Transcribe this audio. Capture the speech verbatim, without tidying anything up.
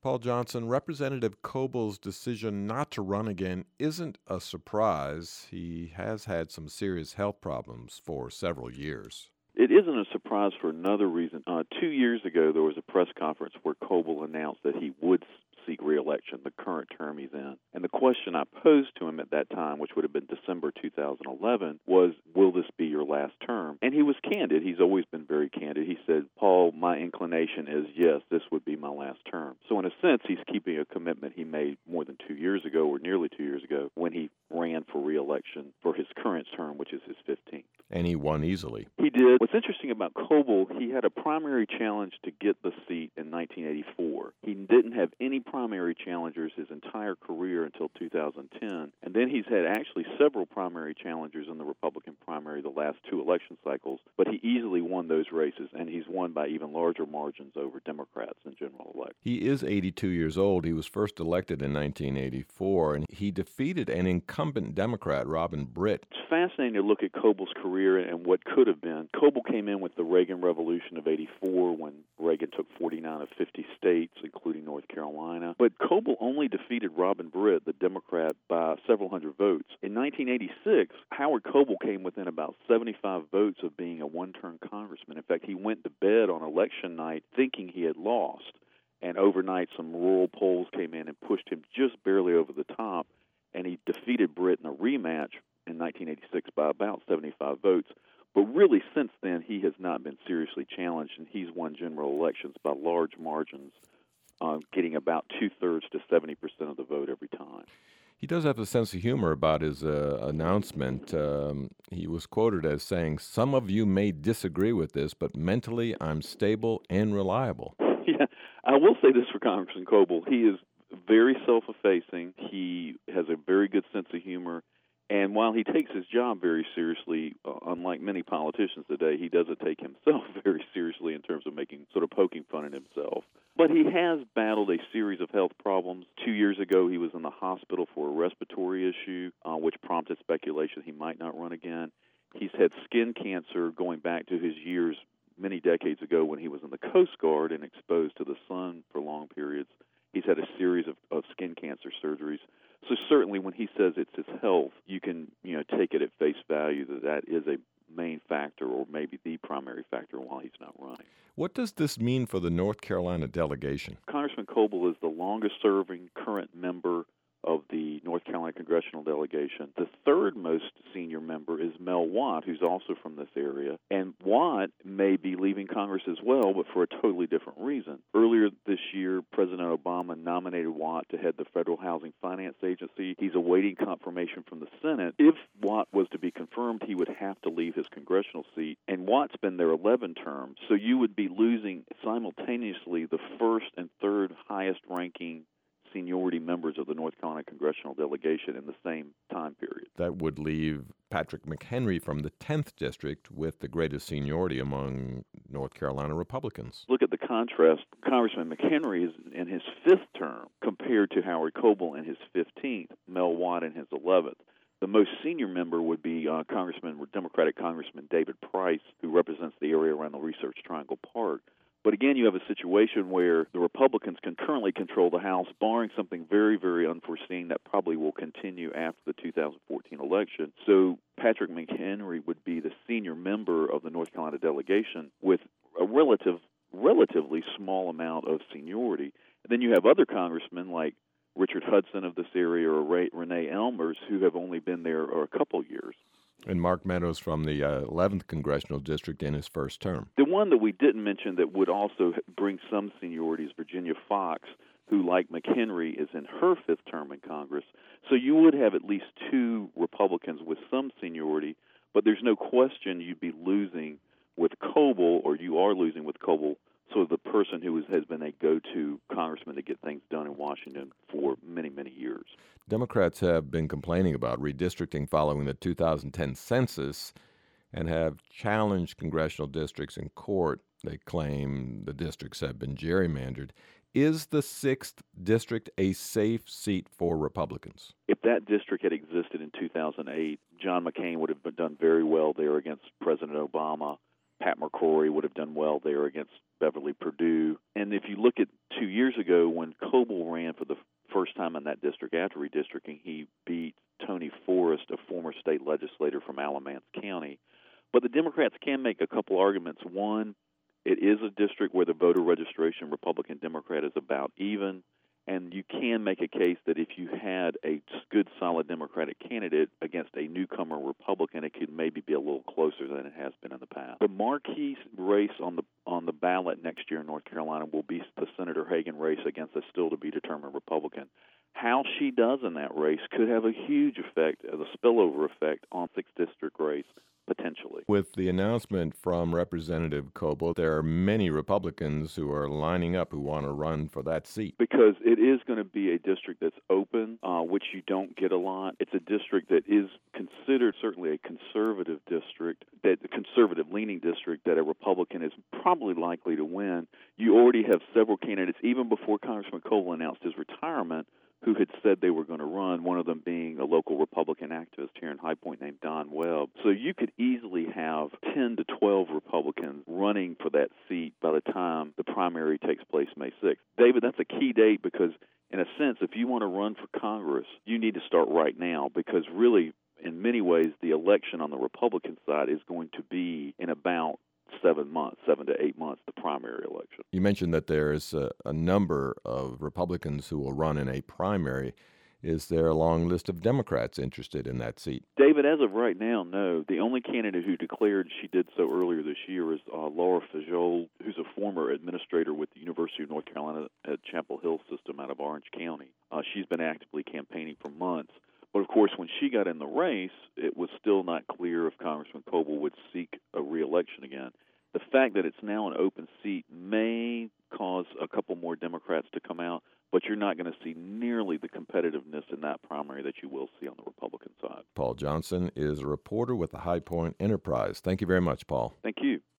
Paul Johnson, Representative Coble's decision not to run again isn't a surprise. He has had some serious health problems for several years. It isn't a surprise for another reason. Uh, two years ago, there was a press conference where Coble announced that he would seek re-election, the current term he's in. And the question I posed to him at that time, which would have been December two thousand eleven, was, will this be your last term? And he was candid. He's always been very candid. He said, Paul, my inclination is, yes, this would be my last term. So in a sense, he's keeping a commitment he made more than two years ago, or nearly two years ago, when he ran for re-election for his current term, which is his fifteenth. And he won easily. He did. What's interesting about Coble, he had a primary challenge to get the seat in nineteen eighty-four. He didn't have any primary challengers his entire career until two thousand ten. And then he's had actually several primary challengers in the Republican primary the last two election cycles, but he easily won those races, and he's won by even larger margins over Democrats in general election. He is eighty-two years old. He was first elected in nineteen eighty-four, and he defeated an incumbent Democrat, Robin Britt. It's fascinating to look at Coble's career and what could have been. Coble came in with the Reagan Revolution of eighty-four when Reagan took forty-nine of fifty states, including North Carolina. But Coble only defeated Robin Britt, the Democrat, by several hundred votes. In nineteen eighty-six, Howard Coble came within about seventy-five votes of being a one-term congressman. In fact, he went to bed on election night thinking he had lost. And overnight, some rural polls came in and pushed him just barely over the top, and he defeated Britt in a rematch in nineteen eighty-six by about seventy-five votes. But really, since then, he has not been seriously challenged, and he's won general elections by large margins, uh, getting about two-thirds to seventy percent of the vote every time. He does have a sense of humor about his uh, announcement. Um, he was quoted as saying, "Some of you may disagree with this, but mentally I'm stable and reliable." Yeah, I will say this for Congressman Coble. He is very self-effacing. He has a very good sense of humor. And while he takes his job very seriously, uh, unlike many politicians today, he doesn't take himself very seriously in terms of making sort of poking fun at himself. But he has battled a series of health problems. Two years ago, he was in the hospital for a respiratory issue, uh, which prompted speculation he might not run again. He's had skin cancer going back to his years many decades ago when he was in the Coast Guard and exposed to the sun for long periods. He's had a series of, of skin cancer surgeries. So certainly when he says it's his health, you can, you know, take it at face value that that is a main factor or maybe the primary factor while he's not running. What does this mean for the North Carolina delegation? Congressman Coble is the longest-serving current member of the North Carolina congressional delegation. The third most senior member is Mel Watt, who's also from this area. And Watt may be leaving Congress as well, but for a totally different reason. Earlier this year, President Obama nominated Watt to head the Federal Housing Finance Agency. He's awaiting confirmation from the Senate. If Watt was to be confirmed, he would have to leave his congressional seat. And Watt's been there eleven terms, so you would be losing simultaneously the first and third highest-ranking seniority members of the North Carolina congressional delegation in the same time period. That would leave Patrick McHenry from the tenth District with the greatest seniority among North Carolina Republicans. Look at the contrast. Congressman McHenry is in his fifth term compared to Howard Coble in his fifteenth, Mel Watt in his eleventh. The most senior member would be uh, Congressman, Democratic Congressman David Price, who represents the area around the Research Triangle Park. But again, you have a situation where the Republicans can currently control the House, barring something very, very unforeseen that probably will continue after the two thousand fourteen election. So Patrick McHenry would be the senior member of the North Carolina delegation with a relative, relatively small amount of seniority. And then you have other congressmen like Richard Hudson of this area or Ray, Renee Elmers who have only been there a couple years. And Mark Meadows from the uh, eleventh Congressional District in his first term. The one that we didn't mention that would also bring some seniority is Virginia Fox, who, like McHenry, is in her fifth term in Congress. So you would have at least two Republicans with some seniority, but there's no question you'd be losing with Coble, or you are losing with Coble, so the person who is, has been a go-to congressman to get things done in Washington for many, many years. Democrats have been complaining about redistricting following the two thousand ten census and have challenged congressional districts in court. They claim the districts have been gerrymandered. Is the sixth District a safe seat for Republicans? If that district had existed in two thousand eight, John McCain would have done very well there against President Obama. Pat McCrory would have done well there against Beverly Perdue. And if you look at two years ago when Coble ran for the first time in that district after redistricting, he beat Tony Forrest, a former state legislator from Alamance County. But the Democrats can make a couple arguments. One, it is a district where the voter registration Republican-Democrat is about even, and you can make a case that if you had a good, solid Democratic candidate against a newcomer Republican, it could maybe be a little closer than it has been in the past. The marquee race on the on the ballot next year in North Carolina will be the Senator Hagan race against a still-to-be-determined Republican. How she does in that race could have a huge effect, a spillover effect on sixth district race, potentially. With the announcement from Representative Coble, there are many Republicans who are lining up who want to run for that seat. Because it is going to be a district that's open, uh, which you don't get a lot. It's a district that is considered certainly a conservative district, that the conservative-leaning district that a Republican is probably likely to win. You already have several candidates, even before Congressman Coble announced his retirement, who had said they were going to run, one of them being a local Republican activist here in High Point named Don Webb. So you could easily have ten to twelve Republicans running for that seat by the time the primary takes place May sixth. David, that's a key date because, in a sense, if you want to run for Congress, you need to start right now because really, in many ways, the election on the Republican side is going to be in about seven months, seven to eight months, the primary election. You mentioned that there's a, a number of Republicans who will run in a primary. Is there a long list of Democrats interested in that seat? David, as of right now, no. The only candidate who declared she did so earlier this year is uh, Laura Fajol, who's a former administrator with the University of North Carolina at Chapel Hill System out of Orange County. Uh, she's been actively campaigning for months. But, of course, when she got in the race, it was still not clear if Congressman Coble would seek a re-election again. The fact that it's now an open seat may cause a couple more Democrats to come out, but you're not going to see nearly the competitiveness in that primary that you will see on the Republican side. Paul Johnson is a reporter with the High Point Enterprise. Thank you very much, Paul. Thank you.